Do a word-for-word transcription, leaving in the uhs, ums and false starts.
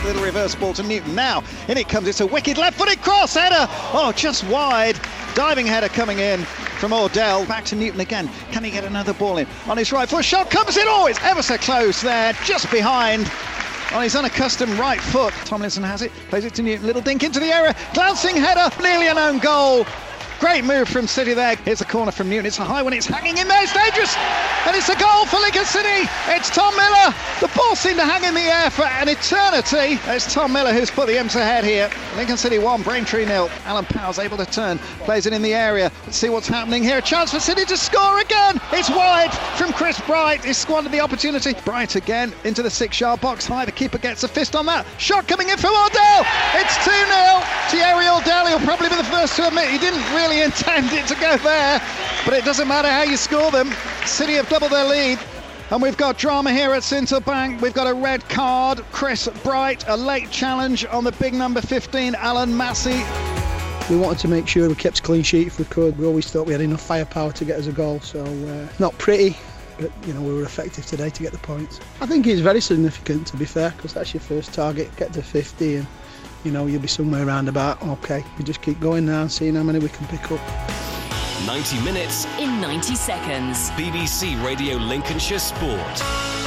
little reverse ball to Newton. Now, in it comes. It's a wicked left-footed cross header. Oh, just wide. Diving header coming in from Ordell. Back to Newton again. Can he get another ball in? On his right foot, shot comes in. Oh, it's ever so close there, just behind. On his unaccustomed right foot. Tomlinson has it, plays it to Newton. Little dink into the area. Glancing header, nearly an own goal. Great move from City there. Here's a corner from Newton. It's a high one. It's hanging in there. It's dangerous. And it's a goal for Lincoln City. It's Tom Miller. The ball seemed to hang in the air for an eternity. It's Tom Miller who's put the Imps ahead here. Lincoln City one, Braintree nil. Alan Powell's able to turn. Plays it in the area. Let's see what's happening here. A chance for City to score again. It's wide from Chris Bright. He's squandered the opportunity. Bright again into the six-yard box high. The keeper gets a fist on that. Shot coming in from Ordell. It's two nil. Thierry Ordell. He'll probably be the first to admit he didn't really intend it to go there, but it doesn't matter how you score them. City have doubled their lead, and we've got drama here at Cinterbank. We've got a red card. Chris Bright, a late challenge on the big number fifteen, Alan Massey. We wanted to make sure we kept clean sheet if we could. We always thought we had enough firepower to get us a goal, so uh, not pretty, but you know, we were effective today to get the points. I think it's very significant, to be fair, because that's your first target. Get to fifty and you know, you'll be somewhere around about, okay, we just keep going now and seeing how many we can pick up. ninety minutes in ninety seconds. B B C Radio Lincolnshire Sport.